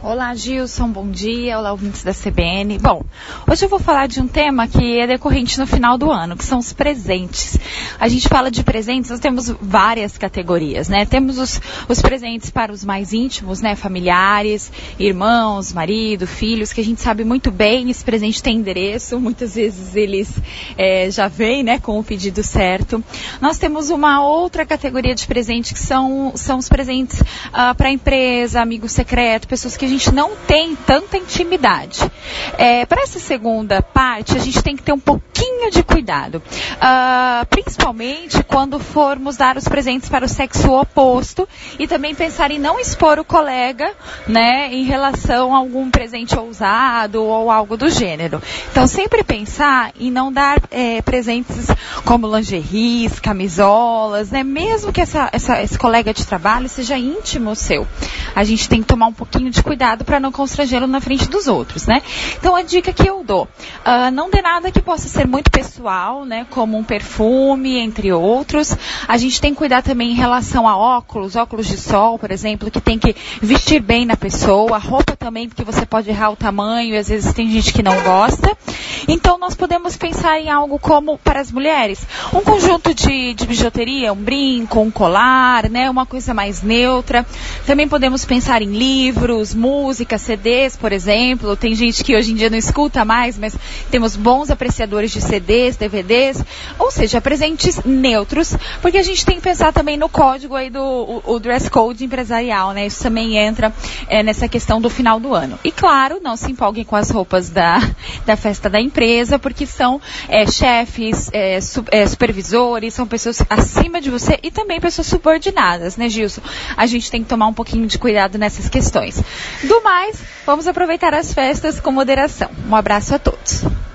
Olá, Gilson, bom dia. Olá, ouvintes da CBN. Bom, hoje eu vou falar de um tema que é decorrente no final do ano, que são os presentes. A gente fala de presentes, nós temos várias categorias, né? Temos os presentes para os mais íntimos, né? Familiares, irmãos, marido, filhos, que a gente sabe muito bem, esse presente tem endereço, muitas vezes eles já vêm, né, com o pedido certo. Nós temos uma outra categoria de presente que são os presentes para a empresa, amigo secreto, pessoas que a gente não tem tanta intimidade. Para essa segunda parte, a gente tem que ter um pouquinho de cuidado. Principalmente quando formos dar os presentes para o sexo oposto e também pensar em não expor o colega, né, em relação a algum presente ousado ou algo do gênero. Então, sempre pensar em não dar presentes como lingeries, camisolas, né, mesmo que esse colega de trabalho seja íntimo seu. A gente tem que tomar um pouquinho de cuidado para não constrangê-lo na frente dos outros, né? Então, a dica que eu dou, não dê nada que possa ser muito pessoal, né? Como um perfume, entre outros. A gente tem que cuidar também em relação a óculos de sol, por exemplo, que tem que vestir bem na pessoa, roupa também, porque você pode errar o tamanho e às vezes tem gente que não gosta. Então, nós podemos pensar em algo como, para as mulheres, um conjunto de bijuteria, um brinco, um colar, né? Uma coisa mais neutra. Também podemos pensar em livros, música, CDs, por exemplo. Tem gente que hoje em dia não escuta mais, mas temos bons apreciadores de CDs, DVDs, ou seja, presentes neutros, porque a gente tem que pensar também no código aí do dress code empresarial, né? Isso também entra nessa questão do final do ano. E claro, não se empolguem com as roupas da festa da empresa, porque são chefes, supervisores, são pessoas acima de você e também pessoas subordinadas, né, Gilson? A gente tem que tomar um pouquinho de cuidado nessas questões. Do mais, vamos aproveitar as festas com moderação. Um abraço a todos.